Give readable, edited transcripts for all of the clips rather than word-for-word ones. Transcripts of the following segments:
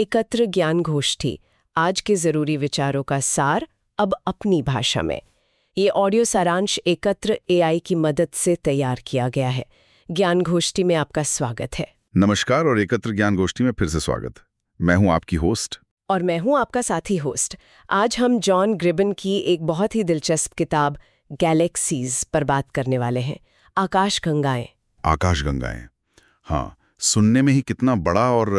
एकत्र ज्ञान गोष्ठी, आज के जरूरी विचारों का सार अब अपनी भाषा में। ये ऑडियो सारांश एकत्र एआई की मदद से तैयार किया गया है। ज्ञान गोष्ठी में आपका स्वागत है। नमस्कार और एकत्र ज्ञान गोष्ठी में फिर से स्वागत। मैं हूं आपकी होस्ट और मैं हूं आपका साथी होस्ट। आज हम जॉन ग्रिबन की एक बहुत ही दिलचस्प किताब गैलेक्सीज पर बात करने वाले हैं। आकाशगंगाएं। आकाशगंगाएं, हाँ, सुनने में ही कितना बड़ा और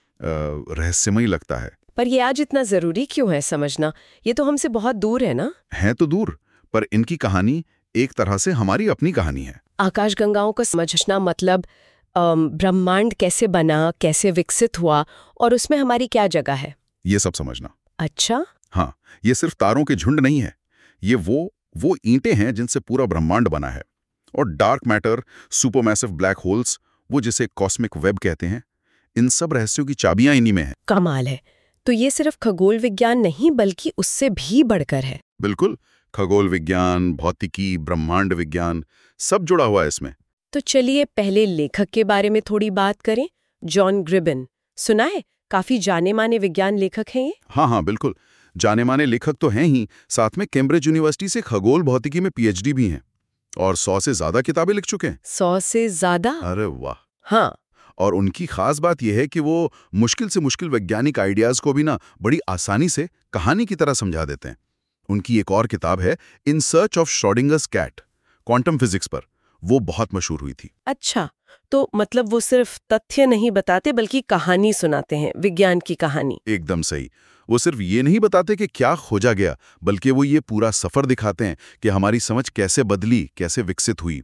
रहस्यमयी लगता है। पर ये आज इतना जरूरी क्यों है समझना? ये तो हमसे बहुत दूर है ना। है तो दूर, पर इनकी कहानी एक तरह से हमारी अपनी कहानी है। आकाशगंगाओं को समझना मतलब ब्रह्मांड कैसे बना, कैसे विकसित हुआ और उसमें हमारी क्या जगह है, ये सब समझना। अच्छा। हाँ, ये सिर्फ तारों के झुंड नहीं है, ये वो ईंटें हैं जिनसे पूरा ब्रह्मांड बना है। और dark matter, supermassive black holes, वो जिसे कॉस्मिक वेब कहते हैं, इन सब रहस्यों की चाबियां इन्हीं में है। कमाल है। तो ये सिर्फ खगोल विज्ञान नहीं बल्कि उससे भी बढ़कर है। बिल्कुल, खगोल विज्ञान, भौतिकी, ब्रह्मांड विज्ञान, सब जुड़ा हुआ है इसमें। तो चलिए पहले लेखक के बारे में थोड़ी बात करें। जॉन ग्रिबन, सुना है, काफी जाने माने विज्ञान लेखक हैं ये। हाँ, बिल्कुल, जाने माने लेखक तो हैं ही, साथ में कैम्ब्रिज यूनिवर्सिटी से खगोल भौतिकी में पीएचडी भी हैं और 100 से ज्यादा किताबें लिख चुके हैं। 100 से ज्यादा? अरे वाह। हाँ। और उनकी खास बात यह है कि वो मुश्किल से मुश्किल वैज्ञानिक आइडियाज को भी बड़ी आसानी से कहानी की तरह समझा देते हैं। उनकी एक और किताब है in search of Schrodinger's cat, quantum physics पर, वो बहुत मशहूर हुई थी। अच्छा, तो मतलब वो सिर्फ तथ्य नहीं बताते बल्कि कहानी सुनाते हैं, विज्ञान की कहानी। एकदम सही। वो सिर्फ ये नहीं बताते कि क्या खोजा गया, बल्कि वो ये पूरा सफर दिखाते हैं कि हमारी समझ कैसे बदली, कैसे विकसित हुई।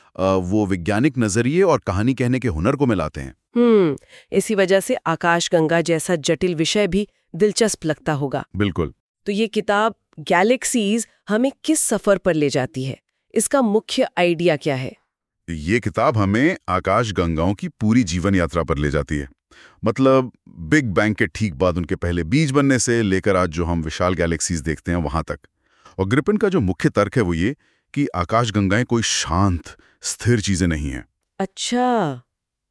वो वैज्ञानिक नजरिए और कहानी कहने के हुनर को मिलाते हैं। इसी वजह से आकाशगंगा जैसा जटिल विषय भी दिलचस्प लगता होगा। बिल्कुल। तो ये किताब गैलेक्सीज हमें किस सफर पर ले जाती है? इसका मुख्य आइडिया क्या है? ये किताब हमें आकाशगंगाओं की पूरी जीवन यात्रा पर ले जाती है। मतलब बिग बैंग के ठीक बाद उनके पहले बीज बनने से लेकर आज जो हम विशाल गैलेक्सीज देखते हैं वहां तक। और ग्रिफिन का जो मुख्य तर्क है वो ये कि आकाशगंगाएं कोई शांत स्थिर चीजें नहीं हैं। अच्छा,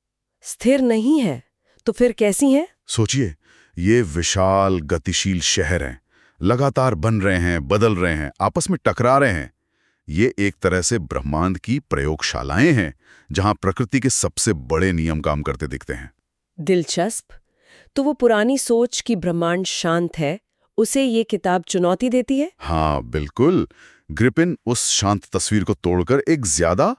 स्थिर नहीं है तो फिर कैसी हैं? सोचिए, ये विशाल गतिशील शहर हैं, लगातार बन रहे हैं, बदल रहे हैं, आपस में टकरा रहे हैं। ये एक तरह से ब्रह्मांड की प्रयोगशालाएं हैं जहां प्रकृति के सबसे बड़े नियम काम करते दिखते हैं। दिलचस्प। तो वो पुरानी सोच कि ब्रह्मांड शांत है, उसे ये किताब चुनौती देती है? हाँ, बिल्कुल। ग्रिफिन उस शांत तस्वीर को तोड़कर एक ज्यादा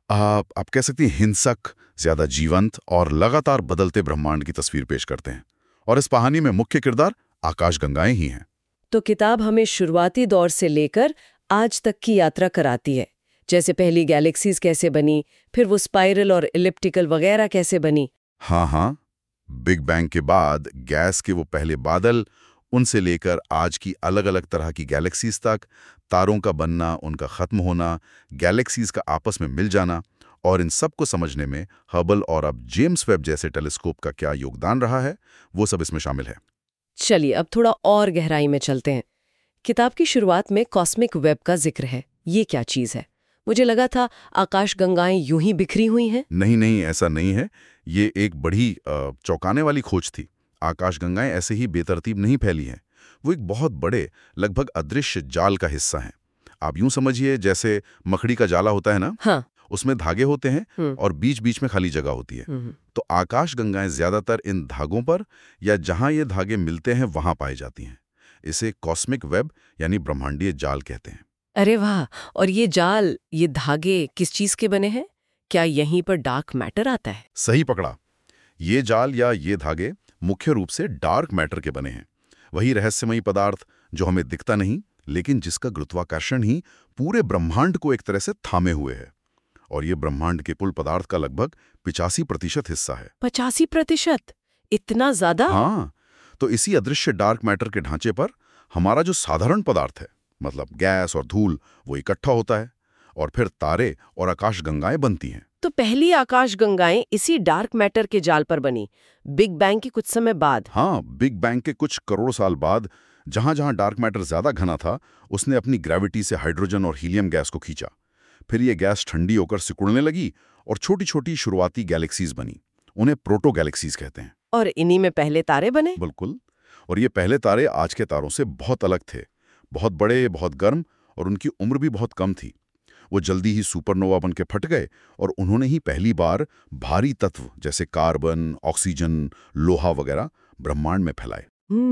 आप कह सकती हैं हिंसक, ज्यादा जीवंत और लगातार बदलते ब्रह्मांड की तस्वीर पेश करते हैं। और इस कहानी में मुख्य किरदार आकाशगंगाएं ही हैं। तो किताब हमें शुरुआती दौर से लेकर आज तक की यात्रा कराती है, जैसे पहली गैलेक्सीज कैसे बनी, फिर वो स्पाइरल और इलिप्टिकल वगैरह कैसे बनी। हाँ, बिग बैंग के बाद गैस के वो पहले बादल, उनसे लेकर आज की अलग अलग तरह की गैलेक्सीज तक, तारों का बनना, उनका खत्म होना, गैलेक्सीज का आपस में मिल जाना, और इन सब को समझने में हबल और अब जेम्स वेब जैसे टेलीस्कोप का क्या योगदान रहा है, वो सब इसमें शामिल है। चलिए अब थोड़ा और गहराई में चलते हैं। किताब की शुरुआत में कॉस्मिक वेब का जिक्र है। ये क्या चीज है? मुझे लगा था आकाशगंगाएं यूं ही बिखरी हुई हैं। नहीं, ऐसा नहीं है। ये एक बड़ी चौंकाने वाली खोज थी। आकाशगंगाएं ऐसे ही बेतरतीब नहीं फैली हैं। वो एक बहुत बड़े, लगभग अदृश्य जाल का हिस्सा हैं। आप यूं समझिए जैसे मकड़ी का जाला होता है ना। हाँ। उसमें धागे होते हैं और बीच बीच में खाली जगह होती है। तो आकाशगंगाएं ज्यादातर इन धागों पर या जहां ये धागे मिलते हैं वहां पाई जाती हैं। इसे कॉस्मिक वेब यानी ब्रह्मांडीय जाल कहते हैं। अरे वाह! और ये जाल, ये धागे किस चीज के बने हैं? क्या यहीं पर डार्क मैटर आता है? सही पकड़ा। ये जाल या ये धागे मुख्य रूप से डार्क मैटर के बने हैं। वही रहस्यमयी पदार्थ जो हमें दिखता नहीं, लेकिन जिसका गुरुत्वाकर्षण ही पूरे ब्रह्मांड को एक तरह से थामे हुए है। और ये ब्रह्मांड के कुल पदार्थ का लगभग 85% हिस्सा है। 85%? इतना ज्यादा? हाँ, तो इसी अदृश्य डार्क मैटर के ढांचे पर हमारा जो साधारण पदार्थ है, मतलब गैस और धूल, वो इकट्ठा होता है और फिर तारे और आकाशगंगाएं बनती हैं। तो पहली आकाशगंगाएं इसी डार्क मैटर के जाल पर बनी, बिग बैंग के कुछ समय बाद। हाँ, बिग बैंग के कुछ करोड़ साल बाद जहां जहां डार्क मैटर ज्यादा घना था, उसने अपनी ग्रेविटी से हाइड्रोजन और हीलियम गैस को खींचा। फिर ये गैस ठंडी होकर सिकुड़ने लगी और छोटी छोटी शुरुआती गैलेक्सीज बनी। उन्हें प्रोटो गैलेक्सीज कहते हैं। और इन्हीं में पहले तारे बने। बिल्कुल। और ये पहले तारे आज के तारों से बहुत अलग थे, बहुत बड़े, बहुत गर्म, और उनकी उम्र भी बहुत कम थी। वो जल्दी ही सुपरनोवा बन के फट गए और उन्होंने ही पहली बार भारी तत्व जैसे कार्बन, ऑक्सीजन, लोहा वगैरह ब्रह्मांड में फैलाए।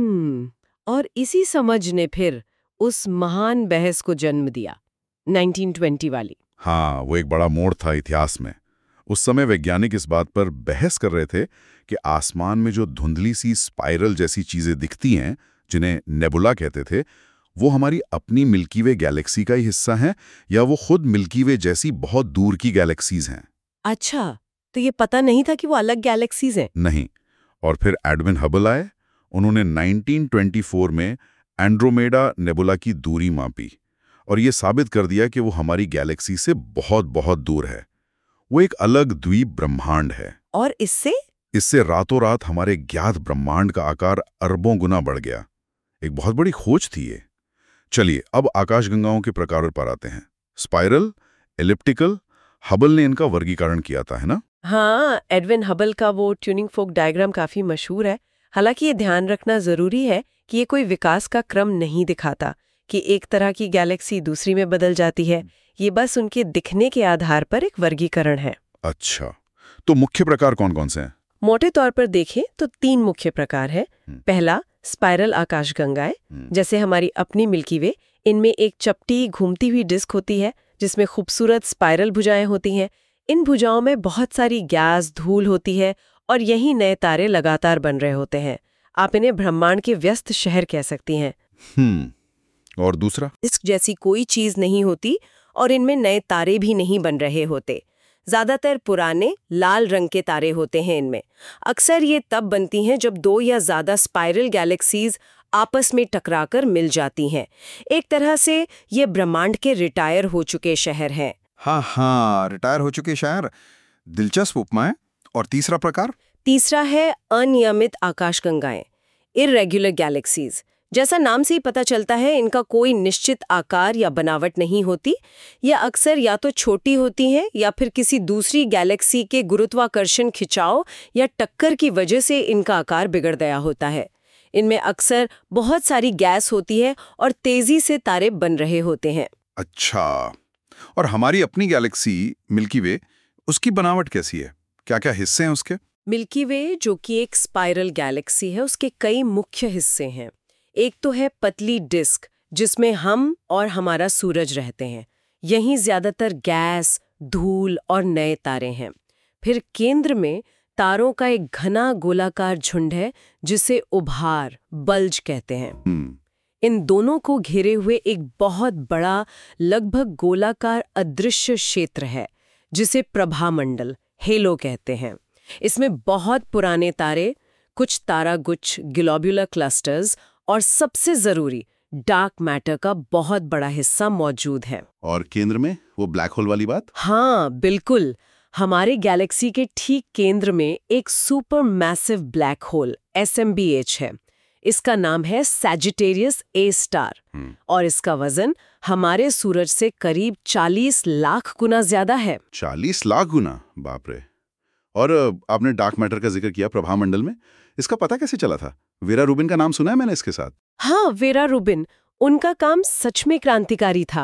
और इसी समझ ने फिर उस महान बहस को जन्म दिया, 1920 वाली। हाँ, वो एक बड़ा मोड़ था इतिहास में। उस समय वैज्ञानिक इस बात पर बहस कर रहे थे कि आसमान में जो धुंधली सी स्पाइरल जैसी चीजें दिखती हैं, जिन्हें नेबुला कहते थे, वो हमारी अपनी मिल्की वे गैलेक्सी का ही हिस्सा हैं या वो खुद मिल्की वे जैसी बहुत दूर की गैलेक्सीज हैं। अच्छा, तो ये पता नहीं था कि वो अलग गैलेक्सीज हैं। नहीं। और फिर एडविन हबल आए। उन्होंने 1924 में एंड्रोमेडा नेबुला की दूरी मापी और ये साबित कर दिया कि वो हमारी गैलेक्सी से बहुत बहुत दूर है। वो एक अलग द्वीप ब्रह्मांड है। और इससे रातों रात हमारे ज्ञात ब्रह्मांड का आकार अरबों गुना बढ़ गया। एक बहुत बड़ी खोज थी ये। चलिए अब आकाशगंगाओं के प्रकारों पर आते हैं। स्पाइरल, एलिप्टिकल, हबल ने इनका वर्गीकरण किया था, है ना? हाँ, एडविन हबल का वो ट्यूनिंग फोक डायग्राम काफी मशहूर है। हालांकि ये ध्यान रखना जरूरी है कि ये कोई विकास का क्रम नहीं दिखाता कि एक तरह की गैलेक्सी दूसरी में बदल जाती है। ये बस उनके दिखने के आधार पर एक वर्गीकरण है। अच्छा, तो मुख्य प्रकार कौन कौन से हैं? मोटे तौर पर देखें तो 3 मुख्य प्रकार हैं। पहला, स्पाइरल आकाशगंगाएं, जैसे हमारी अपनी मिल्की वे। इनमें एक चपटी घूमती हुई डिस्क होती है जिसमें खूबसूरत स्पाइरल भुजाएं होती हैं। इन भुजाओं में बहुत सारी गैस, धूल होती है और यही नए तारे लगातार बन रहे होते हैं। आप इन्हें ब्रह्मांड के व्यस्त शहर कह सकती हैं। और दूसरा? डिस्क जैसी कोई चीज नहीं होती और इनमें नए तारे भी नहीं बन रहे होते। ज्यादातर पुराने लाल रंग के तारे होते हैं इनमें। अक्सर ये तब बनती हैं जब 2 या ज्यादा स्पाइरल गैलेक्सीज आपस में टकराकर मिल जाती हैं। एक तरह से ये ब्रह्मांड के रिटायर हो चुके शहर हैं। हाँ, रिटायर हो चुके शहर। दिलचस्प उपमा है। और तीसरा प्रकार? तीसरा है अनियमित आकाशगंगाएं, इर्रेगुलर गैलेक्सीज। जैसा नाम से ही पता चलता है, इनका कोई निश्चित आकार या बनावट नहीं होती। यह अक्सर या तो छोटी होती हैं या फिर किसी दूसरी गैलेक्सी के गुरुत्वाकर्षण खिंचाव या टक्कर की वजह से इनका आकार बिगड़ गया होता है। इनमें अक्सर बहुत सारी गैस होती है और तेजी से तारे बन रहे होते हैं। अच्छा, और हमारी अपनी गैलेक्सी मिल्की वे, उसकी बनावट कैसी है? क्या-क्या हिस्से हैं उसके? मिल्की वे, जो कि एक स्पाइरल गैलेक्सी है, उसके कई मुख्य हिस्से हैं। एक तो है पतली डिस्क, जिसमें हम और हमारा सूरज रहते हैं। यहीं ज्यादातर गैस, धूल और नए तारे हैं। फिर केंद्र में तारों का एक घना गोलाकार झुंड है जिसे उभार, बल्ज कहते हैं। इन दोनों को घेरे हुए एक बहुत बड़ा, लगभग गोलाकार अदृश्य क्षेत्र है जिसे प्रभामंडल, हेलो कहते हैं। इसमें बहुत पुराने तारे, कुछ तारागुच्छ, ग्लोब्युलर क्लस्टर्स और सबसे जरूरी डार्क मैटर का बहुत बड़ा हिस्सा मौजूद है। और केंद्र में वो ब्लैक होल वाली बात? हाँ, बिल्कुल। हमारे गैलेक्सी के ठीक केंद्र में एक super massive black hole SMBH है। इसका नाम है सैजिटेरियस A स्टार और इसका वजन हमारे सूरज से करीब 40 लाख गुना ज्यादा है। 40 लाख गुना? बाप रे। और आपने डार्क मैटर का जिक्र किया प्रभामंडल में, इसका पता कैसे चला था? वेरा रूबिन का नाम सुना है मैंने इसके साथ। हाँ, वेरा रूबिन, उनका काम सच में क्रांतिकारी था।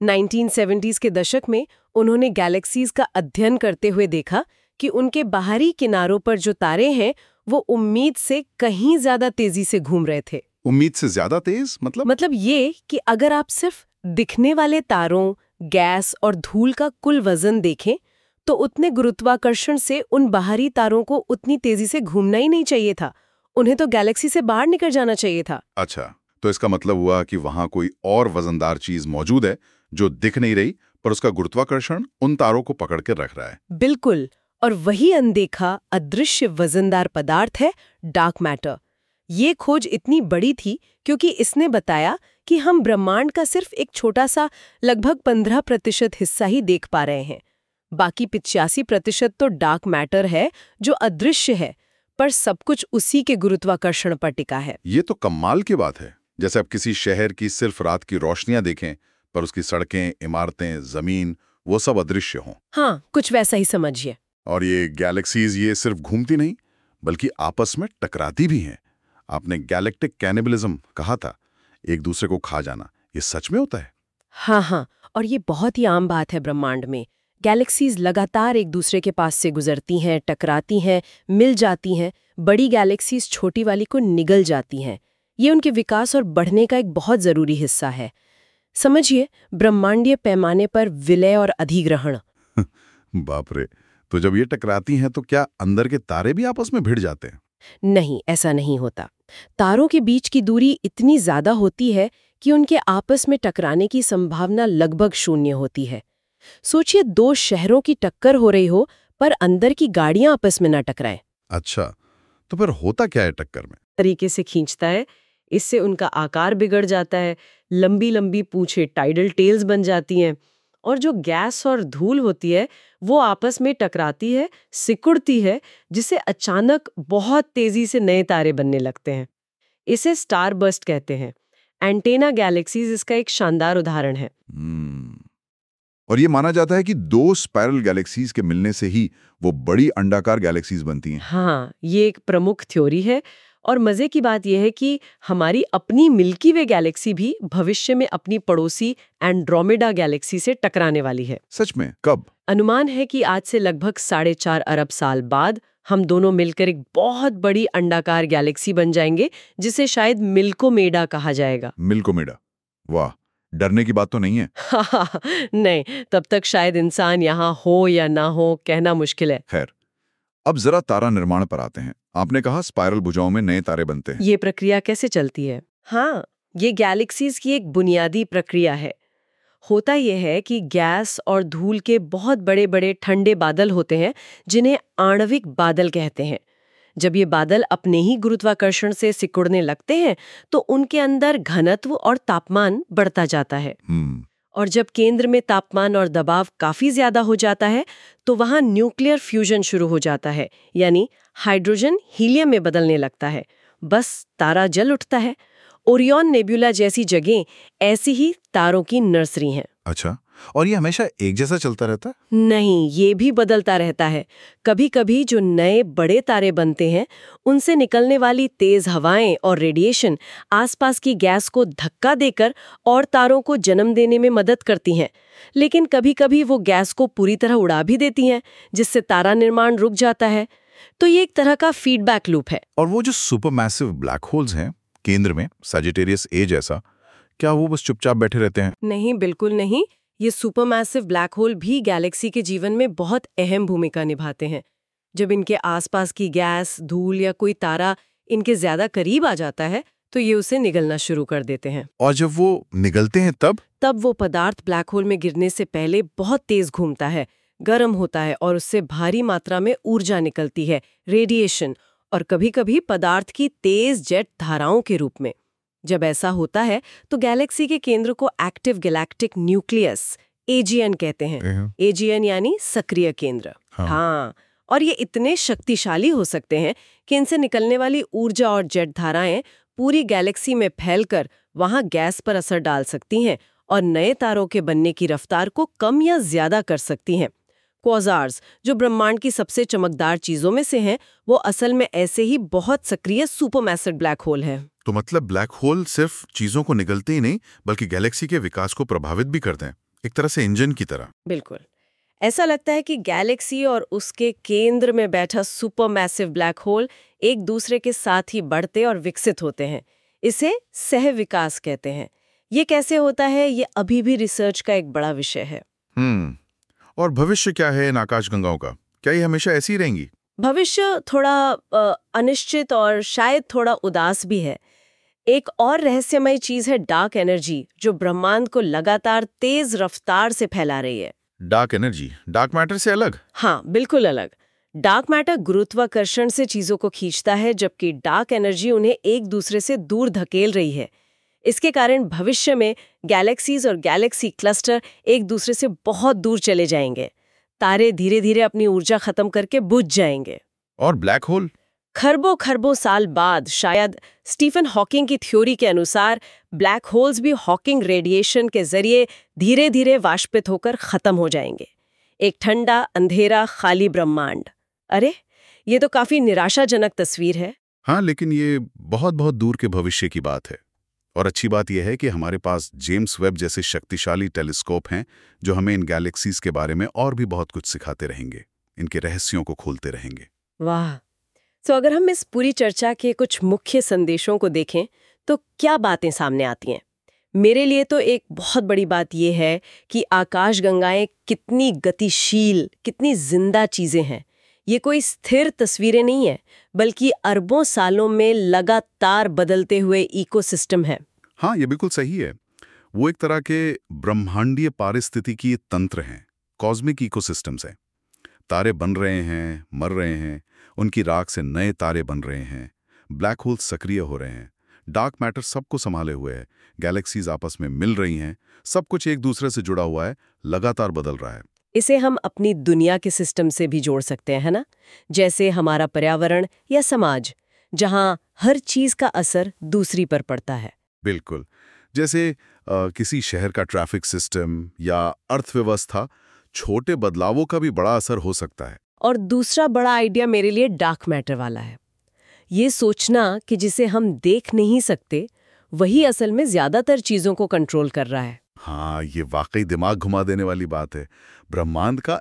1970s के दशक में उन्होंने गैलेक्सीज का अध्ययन करते हुए देखा कि उनके बाहरी किनारों पर जो तारे हैं वो उम्मीद से कहीं ज्यादा तेजी से घूम रहे थे। उम्मीद से ज्यादा तेज? मतलब ये कि अगर आप सिर्फ दिखने वाले तारों, गैस और धूल का कुल वजन देखें तो उतने गुरुत्वाकर्षण से उन बाहरी तारों को उतनी तेजी से घूमना ही नहीं चाहिए था। उन्हें तो गैलेक्सी से बाहर निकल जाना चाहिए था। अच्छा, तो इसका मतलब हुआ कि वहां कोई और वजनदार चीज मौजूद है जो दिख नहीं रही, पर उसका गुरुत्वाकर्षण उन तारों को पकड़ के रख रहा है। बिल्कुल, और वही अनदेखा अदृश्य वजनदार पदार्थ है डार्क मैटर। ये खोज इतनी बड़ी थी क्योंकि इसने बताया कि हम ब्रह्मांड का सिर्फ एक छोटा सा, लगभग 15% हिस्सा ही देख पा रहे हैं। बाकी 85% तो डार्क मैटर है जो अदृश्य है, पर सब कुछ उसी के गुरुत्वाकर्षण पर टिका है। ये तो कमाल की बात है। जैसे आप किसी शहर की सिर्फ रात की रोशनियां देखें, पर उसकी सड़कें, इमारतें, जमीन, वो सब अदृश्य हों। हाँ, कुछ वैसा ही समझिए। और ये गैलेक्सीज ये सिर्फ घूमती नहीं, बल्कि आपस में टकराती भी हैं। आपने गैलेक्टिक कैनिबलिज्म कहा था, एक दूसरे को खा जाना, ये सच में होता है? हाँ हाँ, और ये बहुत ही आम बात है ब्रह्मांड में। गैलेक्सीज लगातार एक दूसरे के पास से गुजरती हैं, टकराती हैं, मिल जाती हैं। बड़ी गैलेक्सीज छोटी वाली को निगल जाती हैं। ये उनके विकास और बढ़ने का एक बहुत जरूरी हिस्सा है। समझिए, ब्रह्मांडीय पैमाने पर विलय और अधिग्रहण। बाप रे, तो जब ये टकराती हैं तो क्या अंदर के तारे भी आपस में भिड़ जाते हैं? नहीं, ऐसा नहीं होता। तारों के बीच की दूरी इतनी ज्यादा होती है कि उनके आपस में टकराने की संभावना लगभग शून्य होती है। सोचिए, दो शहरों की टक्कर हो रही हो, पर अंदर की गाड़ियां आपस में ना टकराएं। अच्छा, तो फिर होता क्या है टक्कर में? तरीके से खींचता है, इससे उनका आकार बिगड़ जाता है, लंबी लंबी पूंछें टाइडल टेल्स बन जाती हैं, और जो गैस और धूल होती है वो आपस में टकराती है, सिकुड़ती है, जिससे अचानक बहुत तेजी से नए तारे बनने लगते हैं। इसे स्टार बर्स्ट कहते हैं। एंटेना गैलेक्सीज इसका एक शानदार उदाहरण है। और ये माना जाता है कि दो स्पाइरल गैलेक्सीज के मिलने से ही वो बड़ी अंडाकार गैलेक्सीज बनती हैं। हाँ, ये एक प्रमुख थ्योरी है, और मजे की बात यह है कि हमारी अपनी मिल्की वे गैलेक्सी भी भविष्य में अपनी पड़ोसी एंड्रोमेडा गैलेक्सी से टकराने वाली है। सच में? कब? अनुमान है कि आज से लगभग 4.5 अरब साल बाद हम दोनों मिलकर एक बहुत बड़ी अंडाकार गैलेक्सी बन जाएंगे, जिसे शायद मिल्कोमेडा कहा जाएगा। मिल्कोमेडा? वाह, डरने की बात तो नहीं है। नहीं, तब तक शायद इंसान यहाँ हो या ना हो, कहना मुश्किल है। खैर, अब जरा तारा निर्माण पर आते हैं। आपने कहा स्पाइरल भुजाओं में नए तारे बनते हैं। ये प्रक्रिया कैसे चलती है? हाँ, ये गैलेक्सीज की एक बुनियादी प्रक्रिया है। होता यह है कि गैस और धूल के बहुत बड़े बड़े ठंडे बादल होते हैं, जिन्हें आणविक बादल कहते हैं। जब ये बादल अपने ही गुरुत्वाकर्षण से सिकुड़ने लगते हैं, तो उनके अंदर घनत्व और तापमान बढ़ता जाता है। और जब केंद्र में तापमान और दबाव काफी ज्यादा हो जाता है, तो वहां न्यूक्लियर फ्यूजन शुरू हो जाता है, यानी हाइड्रोजन हीलियम में बदलने लगता है। बस तारा जल उठता है। ओरियन नेबुला जैसी जगह ऐसी ही तारों की नर्सरी हैं। अच्छा, और ये हमेशा एक जैसा चलता रहता है? नहीं, ये भी बदलता रहता है। कभी कभी जो नए बड़े तारे बनते हैं, उनसे निकलने वाली तेज हवाएं और रेडिएशन आसपास की गैस को धक्का देकर और तारों को जन्म देने में मदद करती हैं। लेकिन कभी कभी वो गैस को पूरी तरह उड़ा भी देती हैं, जिससे तारा निर्माण रुक जाता है। तो ये एक तरह का फीडबैक लूप है। और वो जो सुपरमैसिव ब्लैक होल्स हैं केंद्र में, सजिटेरियस ए जैसा, क्या वो बस चुपचाप बैठे रहते हैं? नहीं, बिल्कुल नहीं। ये सुपरमैसिव ब्लैक होल भी गैलेक्सी के जीवन में बहुत अहम भूमिका निभाते हैं। जब इनके आसपास की गैस, धूल या कोई तारा इनके ज्यादा करीब आ जाता है, तो ये उसे निगलना शुरू कर देते हैं। और जब वो निगलते हैं तब वो पदार्थ ब्लैक होल में गिरने से पहले बहुत तेज घूमता है, गर्म होता है, और उससे भारी मात्रा में ऊर्जा निकलती है, रेडिएशन, और कभी-कभी पदार्थ की तेज जेट धाराओं के रूप में। जब ऐसा होता है तो गैलेक्सी के केंद्र को एक्टिव गैलेक्टिक न्यूक्लियस, एजीएन कहते हैं। एजीएन यानी सक्रिय केंद्र। हाँ, और ये इतने शक्तिशाली हो सकते हैं कि इनसे निकलने वाली ऊर्जा और जेट धाराएं पूरी गैलेक्सी में फैलकर वहां गैस पर असर डाल सकती हैं और नए तारों के बनने की रफ्तार को कम या ज्यादा कर सकती हैं। क्वाज़ार्स, जो ब्रह्मांड की सबसे चमकदार चीजों में से हैं, वो असल में ऐसे ही बहुत सक्रिय सुपरमैसिव ब्लैक होल है। तो मतलब ब्लैक होल सिर्फ चीजों को निगलते ही नहीं, बल्कि गैलेक्सी के विकास को प्रभावित भी करते हैं, एक तरह से इंजन की तरह। बिल्कुल। ऐसा लगता है कि गैलेक्सी और उसके केंद्र में बैठा सुपरमैसिव ब्लैक होल एक दूसरे के साथ ही बढ़ते और विकसित होते हैं। इसे सह विकास कहते हैं। ये कैसे होता है, ये अभी भी रिसर्च का एक बड़ा विषय है। और भविष्य क्या है इन आकाशगंगाओं का? क्या ये हमेशा ऐसी ही रहेंगी? भविष्य थोड़ा अनिश्चित और शायद थोड़ा उदास भी है। एक और रहस्यमय चीज है डार्क एनर्जी, जो ब्रह्मांड को लगातार तेज रफ्तार से फैला रही है। डार्क एनर्जी डार्क मैटर से अलग? हाँ, बिल्कुल अलग। डार्क मैटर गुरुत्वाकर्षण से चीजों को खींचता है, जबकि डार्क एनर्जी उन्हें एक दूसरे से दूर धकेल रही है। इसके कारण भविष्य में गैलेक्सीज और गैलेक्सी क्लस्टर एक दूसरे से बहुत दूर चले जाएंगे। तारे धीरे धीरे अपनी ऊर्जा खत्म करके बुझ जाएंगे। और ब्लैक होल? खरबों खरबों साल बाद शायद स्टीफन हॉकिंग की थ्योरी के अनुसार ब्लैक होल्स भी हॉकिंग रेडिएशन के जरिए धीरे धीरे वाष्पित होकर खत्म हो जाएंगे। एक ठंडा, अंधेरा, खाली ब्रह्मांड। अरे, ये तो काफी निराशाजनक तस्वीर है। हाँ, लेकिन ये बहुत बहुत दूर के भविष्य की बात है। और अच्छी बात यह है कि हमारे पास जेम्स वेब जैसे शक्तिशाली टेलीस्कोप हैं जो हमें इन गैलेक्सीज के बारे में और भी बहुत कुछ सिखाते रहेंगे, इनके रहस्यों को खोलते रहेंगे। वाह। तो अगर हम इस पूरी चर्चा के कुछ मुख्य संदेशों को देखें तो क्या बातें सामने आती हैं? मेरे लिए तो एक बहुत बड़ी बात यह है कि आकाशगंगाएं कितनी गतिशील, कितनी जिंदा चीजें हैं। ये कोई स्थिर तस्वीरें नहीं है, बल्कि अरबों सालों में लगातार बदलते हुए इकोसिस्टम है। हाँ, ये बिल्कुल सही है। वो एक तरह के ब्रह्मांडीय पारिस्थितिकी तंत्र हैं, कॉस्मिक इकोसिस्टम्स हैं। तारे बन रहे हैं, मर रहे हैं, उनकी राख से नए तारे बन रहे हैं, ब्लैक होल सक्रिय हो रहे हैं, डार्क मैटर सबको संभाले हुए है, गैलेक्सीज आपस में मिल रही हैं, सब कुछ एक दूसरे से जुड़ा हुआ है, लगातार बदल रहा है। इसे हम अपनी दुनिया के सिस्टम से भी जोड़ सकते हैं, है ना? जैसे हमारा पर्यावरण या समाज, जहां हर चीज का असर दूसरी पर पड़ता है। बिल्कुल। जैसे किसी शहर का ट्रैफिक सिस्टम या अर्थव्यवस्था, छोटे बदलावों का भी बड़ा असर हो सकता है। और दूसरा बड़ा आइडिया मेरे लिए डार्क मैटर वाला है। ये सोचना कि जिसे हम देख नहीं सकते, वही असल में ज्यादातर चीजों को कंट्रोल कर रहा है। हाँ, ये वाकई दिमाग घुमा देने वाली बात है। ब्रह्मांड का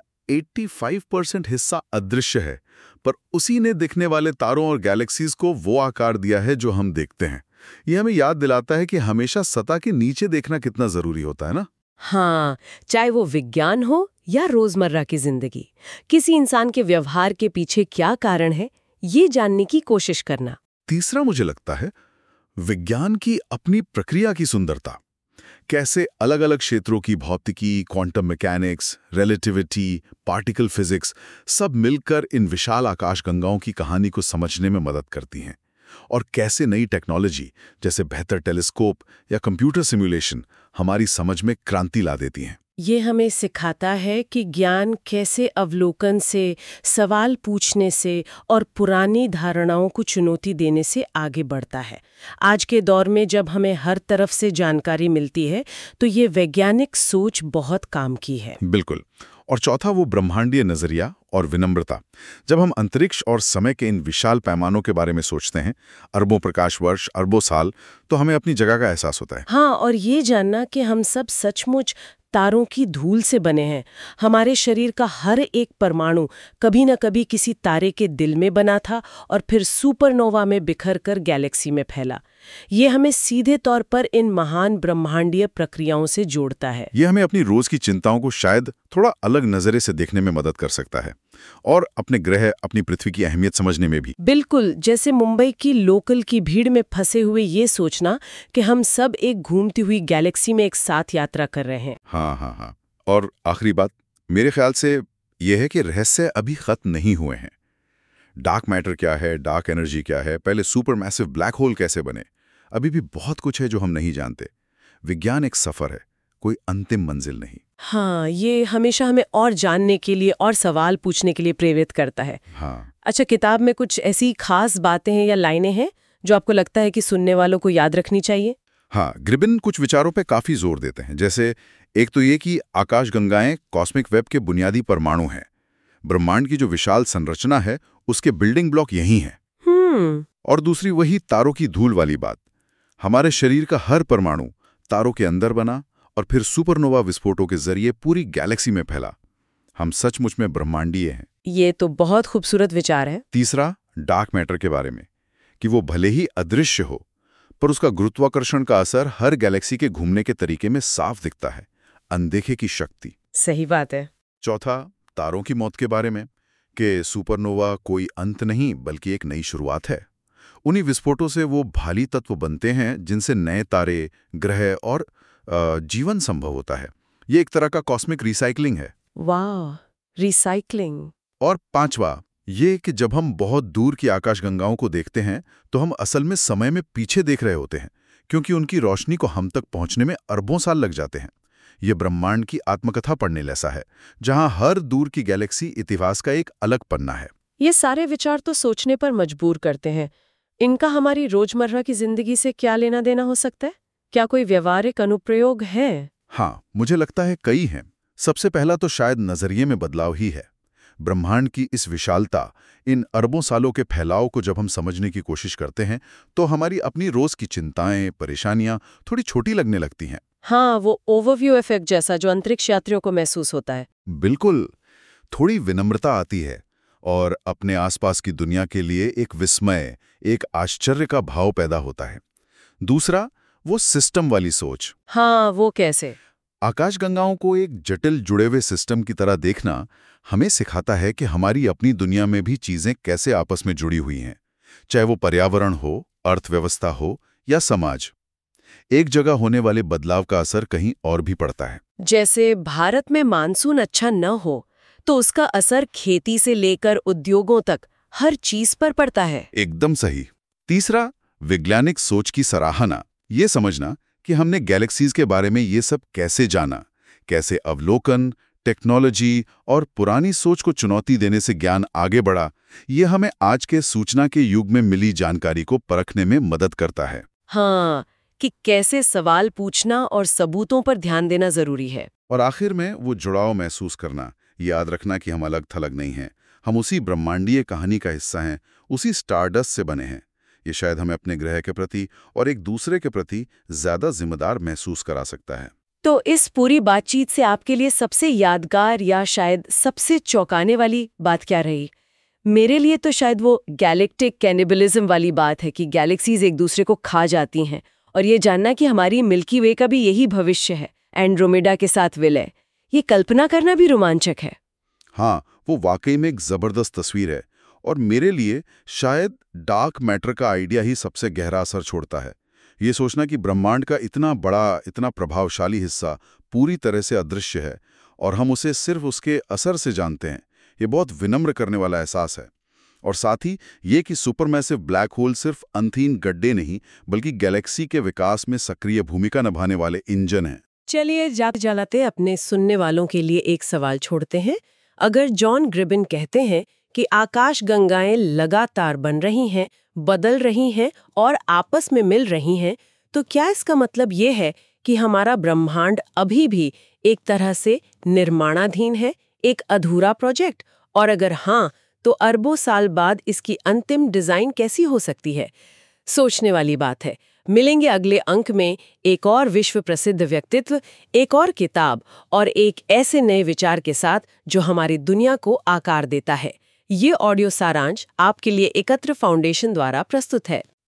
85% हिस्सा अदृश्य है, पर उसी ने दिखने वाले तारों और गैलेक्सीज को वो आकार दिया है जो हम देखते हैं। ये हमें याद दिलाता है कि हमेशा सतह के नीचे देखना कितना जरूरी होता है ना? हाँ, चाहे वो विज्ञान हो या रोजमर्रा की जिंदगी, किसी इंसान के व्यवहार के पीछे क्या कारण है, ये जानने की कोशिश करना। तीसरा मुझे लगता है विज्ञान की अपनी प्रक्रिया की सुंदरता। कैसे अलग-अलग क्षेत्रों की भौतिकी, quantum mechanics, relativity, particle physics सब मिलकर इन विशाल आकाशगंगाओं की कहानी को समझने में मदद करती हैं। और कैसे नई टेक्नोलॉजी जैसे बेहतर टेलीस्कोप या कंप्यूटर सिमुलेशन हमारी समझ में क्रांति ला देती हैं। ये हमें सिखाता है कि ज्ञान कैसे अवलोकन से, सवाल पूछने से और पुरानी धारणाओं को चुनौती देने से आगे बढ़ता है। आज के दौर में जब हमें हर तरफ से जानकारी मिलती है, तो ये वैज्ञानिक सोच बहुत काम की है। बिल्कुल। और चौथा, वो ब्रह्मांडीय नजरिया और विनम्रता। जब हम अंतरिक्ष और समय के इन विशाल पैमानों के बारे में सोचते हैं, अरबों प्रकाश वर्ष, अरबों साल, तो हमें अपनी जगह का एहसास होता है। हाँ, और ये जानना कि हम सब सचमुच तारों की धूल से बने हैं। हमारे शरीर का हर एक परमाणु कभी न कभी किसी तारे के दिल में बना था और फिर सुपरनोवा में बिखर कर गैलेक्सी में फैला। ये हमें सीधे तौर पर इन महान ब्रह्मांडीय प्रक्रियाओं से जोड़ता है। ये हमें अपनी रोज की चिंताओं को शायद थोड़ा अलग नजरे से देखने में मदद कर सकता है, और अपने ग्रह, अपनी पृथ्वी की अहमियत समझने में भी। बिल्कुल, जैसे मुंबई की लोकल की भीड़ में फंसे हुए ये सोचना कि हम सब एक घूमती हुई गैलेक्सी में एक साथ यात्रा कर रहे हैं। हाँ। और आखिरी बात मेरे ख्याल से यह है कि रहस्य अभी खत्म नहीं हुए हैं। डार्क मैटर क्या है, डार्क एनर्जी क्या है, पहले सुपर मैसिव ब्लैक होल कैसे बने, अभी भी बहुत कुछ है जो हम नहीं जानते। विज्ञान एक सफर है, कोई अंतिम मंजिल नहीं। हाँ, ये हमेशा हमें और जानने के लिए और सवाल पूछने के लिए प्रेरित करता है। हाँ। अच्छा, किताब में कुछ ऐसी खास बातें हैं या लाइनें हैं जो आपको लगता है कि सुनने वालों को याद रखनी चाहिए? हाँ, ग्रिबिन कुछ विचारों पे काफी जोर देते हैं। जैसे एक तो ये कि आकाशगंगाएं कॉस्मिक वेब के बुनियादी परमाणु हैं। ब्रह्मांड की जो विशाल संरचना है उसके बिल्डिंग ब्लॉक यही हैं। और दूसरी वही तारों की धूल वाली बात। हमारे शरीर का हर परमाणु तारों के अंदर बना और फिर सुपरनोवा विस्फोटों के जरिए पूरी गैलेक्सी में फैला। हम सचमुच में ब्रह्मांडीय हैं। ये तो बहुत खूबसूरत विचार है। तीसरा, डार्क मैटर के बारे में, कि वो भले ही अदृश्य हो, पर उसका गुरुत्वाकर्षण का असर हर गैलेक्सी के घूमने के तरीके में साफ दिखता है। अनदेखे की शक्ति। सही बात है। चौथा, तारों की मौत के बारे में, कि सुपरनोवा कोई अंत नहीं बल्कि एक नई शुरुआत है। उन्हीं विस्फोटों से वो भारी तत्व बनते हैं जिनसे नए तारे, ग्रह और जीवन संभव होता है। ये एक तरह का कॉस्मिक रिसाइकलिंग है। वाह, रिसाइकलिंग। और पांचवा, ये कि जब हम बहुत दूर की आकाशगंगाओं को देखते हैं तो हम असल में समय में पीछे देख रहे होते हैं, क्योंकि उनकी रोशनी को हम तक पहुंचने में अरबों साल लग जाते हैं। ये ब्रह्मांड की आत्मकथा पढ़ने जैसा है, जहां हर दूर की गैलेक्सी इतिहास का एक अलग पन्ना है। ये सारे विचार तो सोचने पर मजबूर करते हैं। इनका हमारी रोजमर्रा की जिंदगी से क्या लेना देना हो सकता है? क्या कोई व्यवहारिक अनुप्रयोग है? हाँ, मुझे लगता है कई हैं। सबसे पहला तो शायद नजरिए में बदलाव ही है। ब्रह्मांड की इस विशालता, इन अरबों सालों के फैलाव को जब हम समझने की कोशिश करते हैं तो हमारी अपनी रोज की चिंताएं, परेशानियां थोड़ी छोटी लगने लगती हैं। हाँ, वो ओवरव्यू इफेक्ट जैसा जो अंतरिक्ष यात्रियों को महसूस होता है। बिल्कुल, थोड़ी विनम्रता आती है और अपने आसपास की दुनिया के लिए एक विस्मय, एक आश्चर्य का भाव पैदा होता है। दूसरा, वो सिस्टम वाली सोच। हाँ, वो कैसे? आकाशगंगाओं को एक जटिल जुड़े हुए सिस्टम की तरह देखना हमें सिखाता है कि हमारी अपनी दुनिया में भी चीजें कैसे आपस में जुड़ी हुई हैं, चाहे वो पर्यावरण हो, अर्थव्यवस्था हो या समाज। एक जगह होने वाले बदलाव का असर कहीं और भी पड़ता है। जैसे भारत में मानसून अच्छा न हो तो उसका असर खेती से लेकर उद्योगों तक हर चीज पर पड़ता है। एकदम सही। तीसरा, वैज्ञानिक सोच की सराहना, ये समझना कि हमने गैलेक्सीज के बारे में ये सब कैसे जाना, कैसे अवलोकन, टेक्नोलॉजी और पुरानी सोच को चुनौती देने से ज्ञान आगे बढ़ा, ये हमें आज के सूचना के युग में मिली जानकारी को परखने में मदद करता है। हाँ, कि कैसे सवाल पूछना और सबूतों पर ध्यान देना जरूरी है। और आखिर में वो जुड़ाव महसूस करना, याद रखना कि हम अलग थलग नहीं हैं, हम उसी ब्रह्मांडीय कहानी का हिस्सा हैं, उसी स्टारडस्ट से बने हैं। ये शायद हमें अपने ग्रह के प्रति और एक दूसरे के प्रति ज्यादा जिम्मेदार महसूस करा सकता है। तो इस पूरी बातचीत से आपके लिए सबसे यादगार या शायद सबसे चौंकाने वाली बात क्या रही? मेरे लिए तो शायद वो गैलेक्टिक कैनिबलिज्म वाली बात है कि गैलेक्सीज एक दूसरे को खा जाती हैं, और ये जानना कि हमारी मिल्की वे का भी यही भविष्य है, एंड्रोमेडा के साथ विलय। ये कल्पना करना भी रोमांचक है। हाँ, वो वाकई में एक जबरदस्त तस्वीर है और मेरे लिए शायद डार्क मैटर का आइडिया ही सबसे गहरा असर छोड़ता है। ये सोचना कि ब्रह्मांड का इतना बड़ा, इतना प्रभावशाली हिस्सा पूरी तरह से अदृश्य है और हम उसे सिर्फ उसके असर से जानते हैं, ये बहुत विनम्र करने वाला एहसास है। और साथ ही ये कि सुपरमैसिव ब्लैक होल सिर्फ अनथीन गड्ढे नहीं, बल्कि गैलेक्सी के विकास में सक्रिय भूमिका निभाने वाले इंजन हैं। चलिए जाते जाते अपने सुनने वालों के लिए एक सवाल छोड़ते हैं। अगर जॉन ग्रिबिन कहते हैं कि आकाश गंगाएं लगातार बन रही हैं, बदल रही हैं और आपस में मिल रही हैं, तो क्या इसका मतलब ये है कि हमारा ब्रह्मांड अभी भी एक तरह से निर्माणाधीन है, एक अधूरा प्रोजेक्ट? और अगर हाँ, तो अरबों साल बाद इसकी अंतिम डिजाइन कैसी हो सकती है? सोचने वाली बात है। मिलेंगे अगले अंक में एक और विश्व प्रसिद्ध व्यक्तित्व, एक और किताब और एक ऐसे नए विचार के साथ जो हमारी दुनिया को आकार देता है। ये ऑडियो सारांश आपके लिए एकत्र फाउंडेशन द्वारा प्रस्तुत है।